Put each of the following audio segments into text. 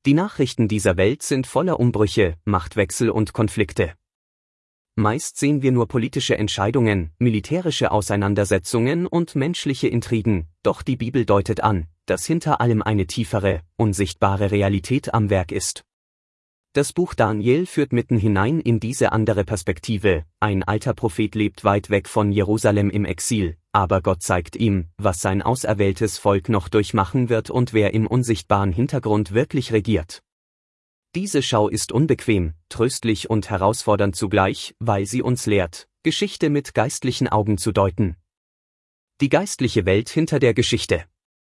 Die Nachrichten dieser Welt sind voller Umbrüche, Machtwechsel und Konflikte. Meist sehen wir nur politische Entscheidungen, militärische Auseinandersetzungen und menschliche Intrigen, doch die Bibel deutet an, dass hinter allem eine tiefere, unsichtbare Realität am Werk ist. Das Buch Daniel führt mitten hinein in diese andere Perspektive. Ein alter Prophet lebt weit weg von Jerusalem im Exil, aber Gott zeigt ihm, was sein auserwähltes Volk noch durchmachen wird und wer im unsichtbaren Hintergrund wirklich regiert. Diese Schau ist unbequem, tröstlich und herausfordernd zugleich, weil sie uns lehrt, Geschichte mit geistlichen Augen zu deuten. Die geistliche Welt hinter der Geschichte.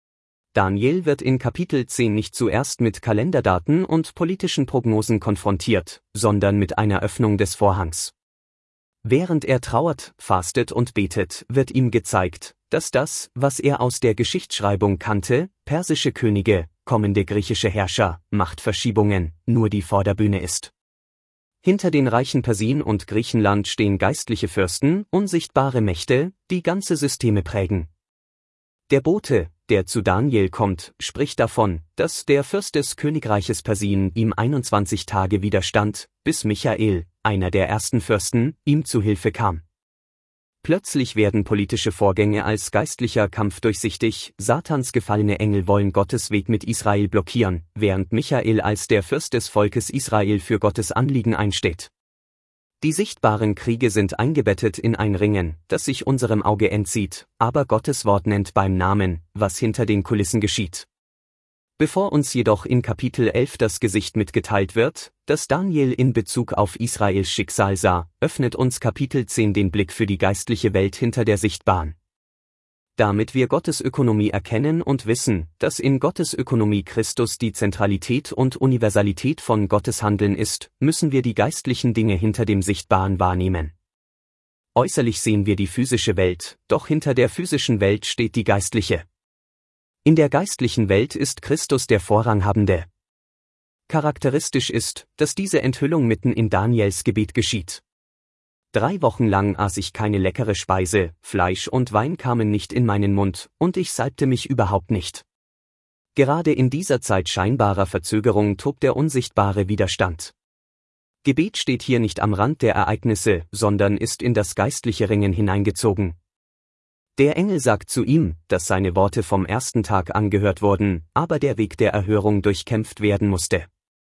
Daniel wird in Kapitel 10 nicht zuerst mit Kalenderdaten und politischen Prognosen konfrontiert, sondern mit einer Öffnung des Vorhangs. Während er trauert, fastet und betet, wird ihm gezeigt, dass das, was er aus der Geschichtsschreibung kannte, persische Könige, kommende griechische Herrscher, Machtverschiebungen, nur die Vorderbühne ist. Hinter den reichen Persien und Griechenland stehen geistliche Fürsten, unsichtbare Mächte, die ganze Systeme prägen. Der Bote, der zu Daniel kommt, spricht davon, dass der Fürst des Königreiches Persien ihm 21 Tage widerstand, bis Michael, einer der ersten Fürsten, ihm zu Hilfe kam. Plötzlich werden politische Vorgänge als geistlicher Kampf durchsichtig, Satans gefallene Engel wollen Gottes Weg mit Israel blockieren, während Michael als der Fürst des Volkes Israel für Gottes Anliegen einsteht. Die sichtbaren Kriege sind eingebettet in ein Ringen, das sich unserem Auge entzieht, aber Gottes Wort nennt beim Namen, was hinter den Kulissen geschieht. Bevor uns jedoch in Kapitel 11 das Gesicht mitgeteilt wird, das Daniel in Bezug auf Israels Schicksal sah, öffnet uns Kapitel 10 den Blick für die geistliche Welt hinter der sichtbaren. Damit wir Gottes Ökonomie erkennen und wissen, dass in Gottes Ökonomie Christus die Zentralität und Universalität von Gottes Handeln ist, müssen wir die geistlichen Dinge hinter dem Sichtbaren wahrnehmen. Äußerlich sehen wir die physische Welt, doch hinter der physischen Welt steht die geistliche. In der geistlichen Welt ist Christus der Vorranghabende. Charakteristisch ist, dass diese Enthüllung mitten in Daniels Gebet geschieht. 3 Wochen lang aß ich keine leckere Speise, Fleisch und Wein kamen nicht in meinen Mund, und ich salbte mich überhaupt nicht. Gerade in dieser Zeit scheinbarer Verzögerung tobt der unsichtbare Widerstand. Gebet steht hier nicht am Rand der Ereignisse, sondern ist in das geistliche Ringen hineingezogen. Der Engel sagt zu ihm, dass seine Worte vom ersten Tag angehört wurden, aber der Weg der Erhörung durchkämpft werden musste.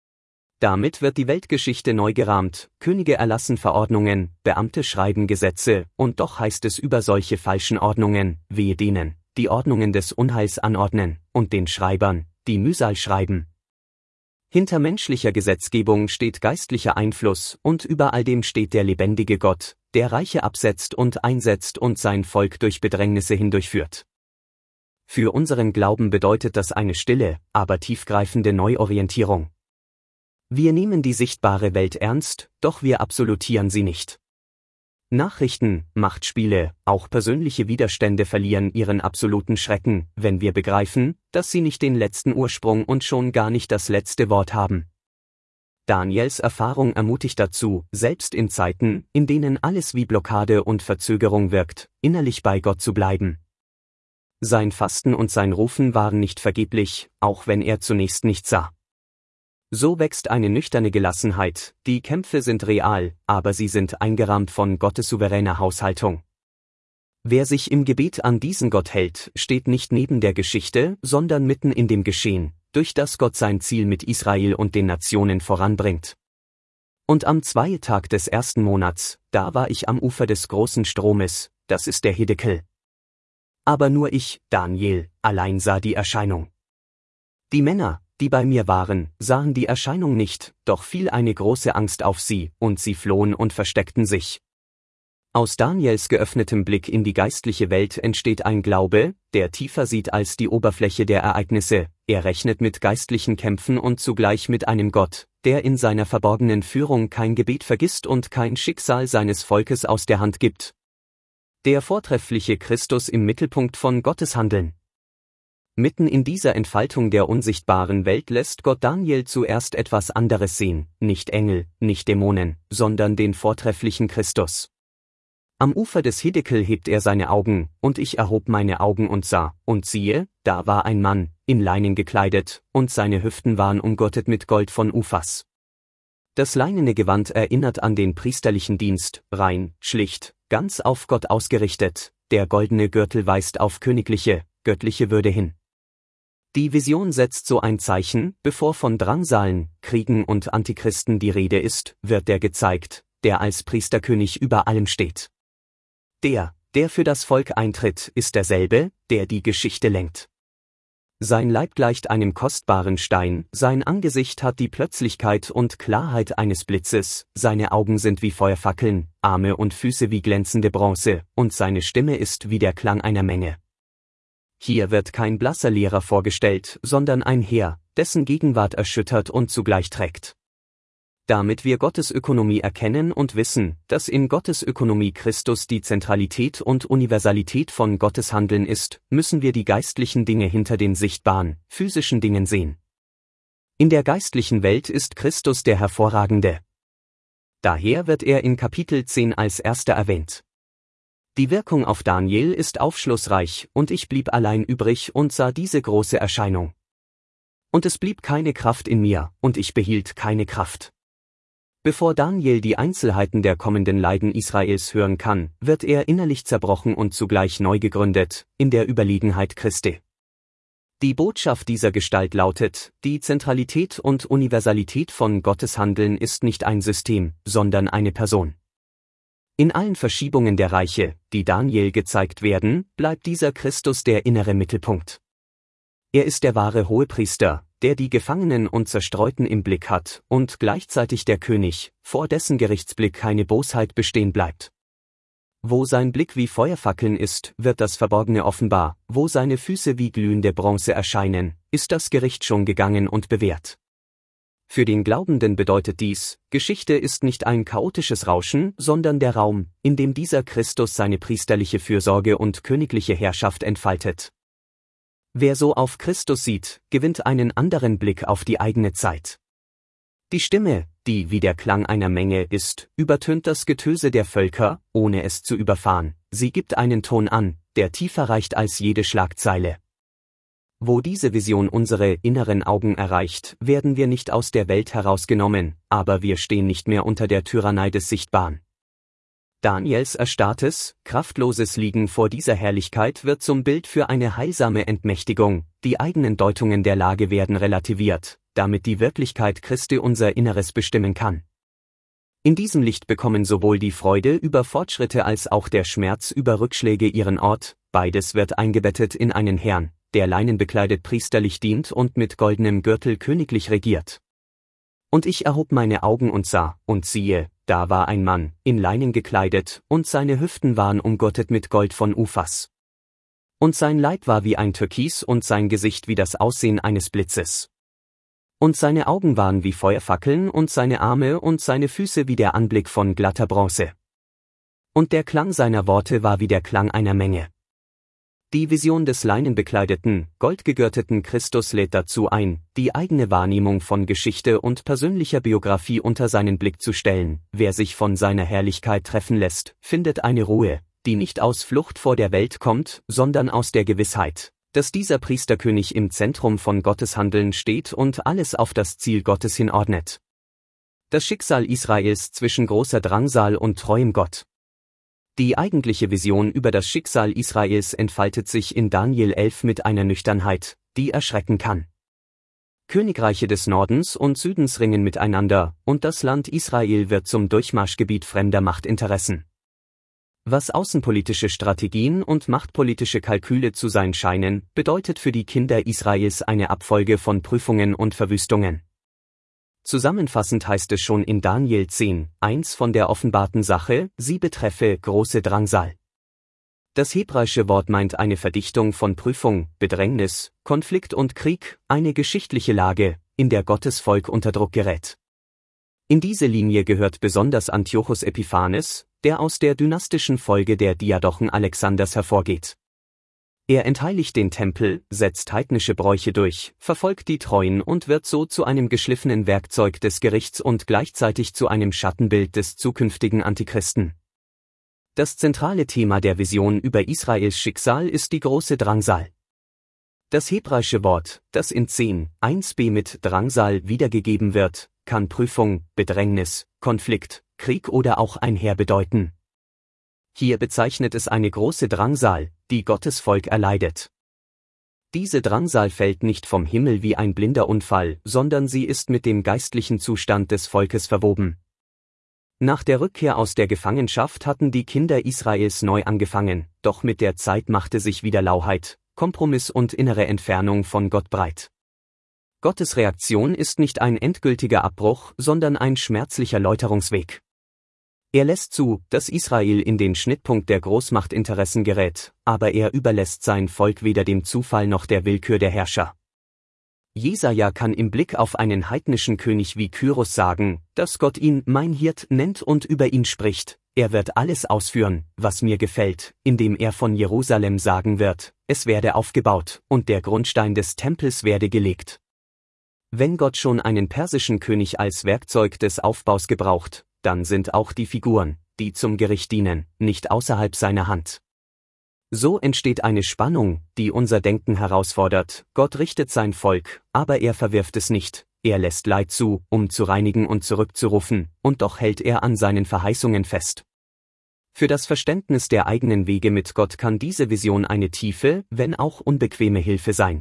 Damit wird die Weltgeschichte neu gerahmt, Könige erlassen Verordnungen, Beamte schreiben Gesetze, und doch heißt es über solche falschen Ordnungen, wehe denen, die Ordnungen des Unheils anordnen, und den Schreibern, die Mühsal schreiben. Hinter menschlicher Gesetzgebung steht geistlicher Einfluss, und über all dem steht der lebendige Gott, der Reiche absetzt und einsetzt und sein Volk durch Bedrängnisse hindurchführt. Für unseren Glauben bedeutet das eine stille, aber tiefgreifende Neuorientierung. Wir nehmen die sichtbare Welt ernst, doch wir absolutieren sie nicht. Nachrichten, Machtspiele, auch persönliche Widerstände verlieren ihren absoluten Schrecken, wenn wir begreifen, dass sie nicht den letzten Ursprung und schon gar nicht das letzte Wort haben. Daniels Erfahrung ermutigt dazu, selbst in Zeiten, in denen alles wie Blockade und Verzögerung wirkt, innerlich bei Gott zu bleiben. Sein Fasten und sein Rufen waren nicht vergeblich, auch wenn er zunächst nichts sah. So wächst eine nüchterne Gelassenheit, die Kämpfe sind real, aber sie sind eingerahmt von Gottes souveräner Haushaltung. Wer sich im Gebet an diesen Gott hält, steht nicht neben der Geschichte, sondern mitten in dem Geschehen, durch das Gott sein Ziel mit Israel und den Nationen voranbringt. Und am 2. Tag des 1. Monats, da war ich am Ufer des großen Stromes, das ist der Hiddekel. Aber nur ich, Daniel, allein sah die Erscheinung. Die Männer, die bei mir waren, sahen die Erscheinung nicht, doch fiel eine große Angst auf sie, und sie flohen und versteckten sich. Aus Daniels geöffnetem Blick in die geistliche Welt entsteht ein Glaube, der tiefer sieht als die Oberfläche der Ereignisse, er rechnet mit geistlichen Kämpfen und zugleich mit einem Gott, der in seiner verborgenen Führung kein Gebet vergisst und kein Schicksal seines Volkes aus der Hand gibt. Der vortreffliche Christus im Mittelpunkt von Gottes Handeln. Mitten in dieser Entfaltung der unsichtbaren Welt lässt Gott Daniel zuerst etwas anderes sehen, nicht Engel, nicht Dämonen, sondern den vortrefflichen Christus. Am Ufer des Hiddekel hebt er seine Augen, und ich erhob meine Augen und sah, und siehe, da war ein Mann, in Leinen gekleidet, und seine Hüften waren umgürtet mit Gold von Uphas. Das leinene Gewand erinnert an den priesterlichen Dienst, rein, schlicht, ganz auf Gott ausgerichtet, der goldene Gürtel weist auf königliche, göttliche Würde hin. Die Vision setzt so ein Zeichen: Bevor von Drangsalen, Kriegen und Antichristen die Rede ist, wird der gezeigt, der als Priesterkönig über allem steht. Der für das Volk eintritt, ist derselbe, der die Geschichte lenkt. Sein Leib gleicht einem kostbaren Stein, sein Angesicht hat die Plötzlichkeit und Klarheit eines Blitzes, seine Augen sind wie Feuerfackeln, Arme und Füße wie glänzende Bronze, und seine Stimme ist wie der Klang einer Menge. Hier wird kein blasser Lehrer vorgestellt, sondern ein Heer, dessen Gegenwart erschüttert und zugleich trägt. Damit wir Gottes Ökonomie erkennen und wissen, dass in Gottes Ökonomie Christus die Zentralität und Universalität von Gottes Handeln ist, müssen wir die geistlichen Dinge hinter den sichtbaren, physischen Dingen sehen. In der geistlichen Welt ist Christus der Hervorragende. Daher wird er in Kapitel 10 als erster erwähnt. Die Wirkung auf Daniel ist aufschlussreich, und ich blieb allein übrig und sah diese große Erscheinung. Und es blieb keine Kraft in mir, und ich behielt keine Kraft. Bevor Daniel die Einzelheiten der kommenden Leiden Israels hören kann, wird er innerlich zerbrochen und zugleich neu gegründet, in der Überlegenheit Christi. Die Botschaft dieser Gestalt lautet: Die Zentralität und Universalität von Gottes Handeln ist nicht ein System, sondern eine Person. In allen Verschiebungen der Reiche, die Daniel gezeigt werden, bleibt dieser Christus der innere Mittelpunkt. Er ist der wahre Hohepriester, der die Gefangenen und Zerstreuten im Blick hat, und gleichzeitig der König, vor dessen Gerichtsblick keine Bosheit bestehen bleibt. Wo sein Blick wie Feuerfackeln ist, wird das Verborgene offenbar, wo seine Füße wie glühende Bronze erscheinen, ist das Gericht schon gegangen und bewährt. Für den Glaubenden bedeutet dies: Geschichte ist nicht ein chaotisches Rauschen, sondern der Raum, in dem dieser Christus seine priesterliche Fürsorge und königliche Herrschaft entfaltet. Wer so auf Christus sieht, gewinnt einen anderen Blick auf die eigene Zeit. Die Stimme, die wie der Klang einer Menge ist, übertönt das Getöse der Völker, ohne es zu überfahren. Sie gibt einen Ton an, der tiefer reicht als jede Schlagzeile. Wo diese Vision unsere inneren Augen erreicht, werden wir nicht aus der Welt herausgenommen, aber wir stehen nicht mehr unter der Tyrannei des Sichtbaren. Daniels erstarrtes, kraftloses Liegen vor dieser Herrlichkeit wird zum Bild für eine heilsame Entmächtigung, die eigenen Deutungen der Lage werden relativiert, damit die Wirklichkeit Christi unser Inneres bestimmen kann. In diesem Licht bekommen sowohl die Freude über Fortschritte als auch der Schmerz über Rückschläge ihren Ort, beides wird eingebettet in einen Herrn, der leinenbekleidet priesterlich dient und mit goldenem Gürtel königlich regiert. Und ich erhob meine Augen und sah, und siehe, da war ein Mann, in Leinen gekleidet, und seine Hüften waren umgürtet mit Gold von Uphas. Und sein Leib war wie ein Türkis und sein Gesicht wie das Aussehen eines Blitzes. Und seine Augen waren wie Feuerfackeln und seine Arme und seine Füße wie der Anblick von glatter Bronze. Und der Klang seiner Worte war wie der Klang einer Menge. Die Vision des leinenbekleideten, goldgegürteten Christus lädt dazu ein, die eigene Wahrnehmung von Geschichte und persönlicher Biografie unter seinen Blick zu stellen. Wer sich von seiner Herrlichkeit treffen lässt, findet eine Ruhe, die nicht aus Flucht vor der Welt kommt, sondern aus der Gewissheit, dass dieser Priesterkönig im Zentrum von Gottes Handeln steht und alles auf das Ziel Gottes hinordnet. Das Schicksal Israels zwischen großer Drangsal und treuem Gott. Die eigentliche Vision über das Schicksal Israels entfaltet sich in Daniel 11 mit einer Nüchternheit, die erschrecken kann. Königreiche des Nordens und Südens ringen miteinander, und das Land Israel wird zum Durchmarschgebiet fremder Machtinteressen. Was außenpolitische Strategien und machtpolitische Kalküle zu sein scheinen, bedeutet für die Kinder Israels eine Abfolge von Prüfungen und Verwüstungen. Zusammenfassend heißt es schon in Daniel 10, 1 von der offenbarten Sache, sie betreffe große Drangsal. Das hebräische Wort meint eine Verdichtung von Prüfung, Bedrängnis, Konflikt und Krieg, eine geschichtliche Lage, in der Gottes Volk unter Druck gerät. In diese Linie gehört besonders Antiochus Epiphanes, der aus der dynastischen Folge der Diadochen Alexanders hervorgeht. Er entheiligt den Tempel, setzt heidnische Bräuche durch, verfolgt die Treuen und wird so zu einem geschliffenen Werkzeug des Gerichts und gleichzeitig zu einem Schattenbild des zukünftigen Antichristen. Das zentrale Thema der Vision über Israels Schicksal ist die große Drangsal. Das hebräische Wort, das in 10,1b mit Drangsal wiedergegeben wird, kann Prüfung, Bedrängnis, Konflikt, Krieg oder auch Einher bedeuten. Hier bezeichnet es eine große Drangsal, die Gottes Volk erleidet. Diese Drangsal fällt nicht vom Himmel wie ein blinder Unfall, sondern sie ist mit dem geistlichen Zustand des Volkes verwoben. Nach der Rückkehr aus der Gefangenschaft hatten die Kinder Israels neu angefangen, doch mit der Zeit machte sich wieder Lauheit, Kompromiss und innere Entfernung von Gott breit. Gottes Reaktion ist nicht ein endgültiger Abbruch, sondern ein schmerzlicher Läuterungsweg. Er lässt zu, dass Israel in den Schnittpunkt der Großmachtinteressen gerät, aber er überlässt sein Volk weder dem Zufall noch der Willkür der Herrscher. Jesaja kann im Blick auf einen heidnischen König wie Kyros sagen, dass Gott ihn mein Hirt nennt und über ihn spricht. Er wird alles ausführen, was mir gefällt, indem er von Jerusalem sagen wird, es werde aufgebaut und der Grundstein des Tempels werde gelegt. Wenn Gott schon einen persischen König als Werkzeug des Aufbaus gebraucht, dann sind auch die Figuren, die zum Gericht dienen, nicht außerhalb seiner Hand. So entsteht eine Spannung, die unser Denken herausfordert. Gott richtet sein Volk, aber er verwirft es nicht. Er lässt Leid zu, um zu reinigen und zurückzurufen, und doch hält er an seinen Verheißungen fest. Für das Verständnis der eigenen Wege mit Gott kann diese Vision eine tiefe, wenn auch unbequeme Hilfe sein.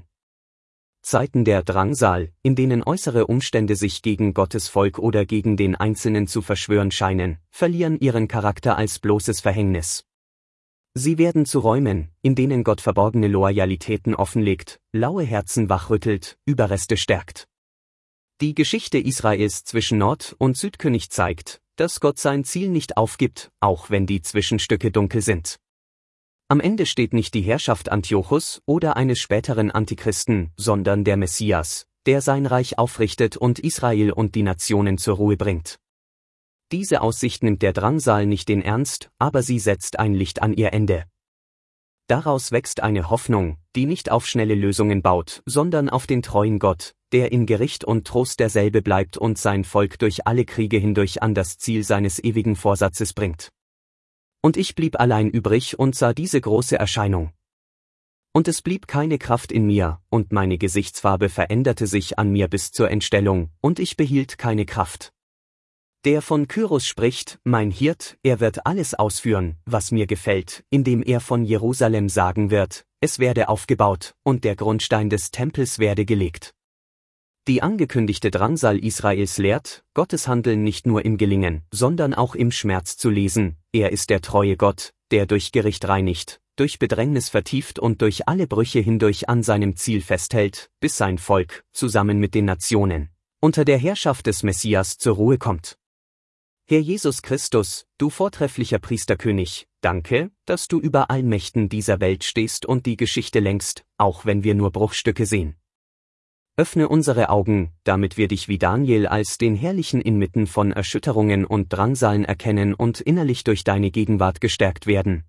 Zeiten der Drangsal, in denen äußere Umstände sich gegen Gottes Volk oder gegen den Einzelnen zu verschwören scheinen, verlieren ihren Charakter als bloßes Verhängnis. Sie werden zu Räumen, in denen Gott verborgene Loyalitäten offenlegt, laue Herzen wachrüttelt, Überreste stärkt. Die Geschichte Israels zwischen Nord- und Südkönig zeigt, dass Gott sein Ziel nicht aufgibt, auch wenn die Zwischenstücke dunkel sind. Am Ende steht nicht die Herrschaft Antiochus oder eines späteren Antichristen, sondern der Messias, der sein Reich aufrichtet und Israel und die Nationen zur Ruhe bringt. Diese Aussicht nimmt der Drangsal nicht in Ernst, aber sie setzt ein Licht an ihr Ende. Daraus wächst eine Hoffnung, die nicht auf schnelle Lösungen baut, sondern auf den treuen Gott, der in Gericht und Trost derselbe bleibt und sein Volk durch alle Kriege hindurch an das Ziel seines ewigen Vorsatzes bringt. Und ich blieb allein übrig und sah diese große Erscheinung. Und es blieb keine Kraft in mir, und meine Gesichtsfarbe veränderte sich an mir bis zur Entstellung, und ich behielt keine Kraft. Der von Kyros spricht, mein Hirt, er wird alles ausführen, was mir gefällt, indem er von Jerusalem sagen wird, es werde aufgebaut, und der Grundstein des Tempels werde gelegt. Die angekündigte Drangsal Israels lehrt, Gottes Handeln nicht nur im Gelingen, sondern auch im Schmerz zu lesen. Er ist der treue Gott, der durch Gericht reinigt, durch Bedrängnis vertieft und durch alle Brüche hindurch an seinem Ziel festhält, bis sein Volk, zusammen mit den Nationen, unter der Herrschaft des Messias zur Ruhe kommt. Herr Jesus Christus, du vortrefflicher Priesterkönig, danke, dass du über allen Mächten dieser Welt stehst und die Geschichte lenkst, auch wenn wir nur Bruchstücke sehen. Öffne unsere Augen, damit wir dich wie Daniel als den Herrlichen inmitten von Erschütterungen und Drangsalen erkennen und innerlich durch deine Gegenwart gestärkt werden.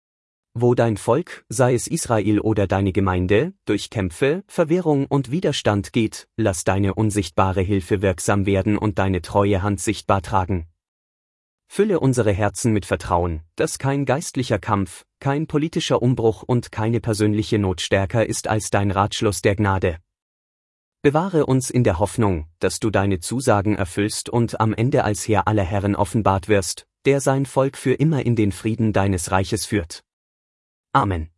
Wo dein Volk, sei es Israel oder deine Gemeinde, durch Kämpfe, Verwirrung und Widerstand geht, lass deine unsichtbare Hilfe wirksam werden und deine treue Hand sichtbar tragen. Fülle unsere Herzen mit Vertrauen, dass kein geistlicher Kampf, kein politischer Umbruch und keine persönliche Not stärker ist als dein Ratschluss der Gnade. Bewahre uns in der Hoffnung, dass du deine Zusagen erfüllst und am Ende als Herr aller Herren offenbart wirst, der sein Volk für immer in den Frieden deines Reiches führt. Amen.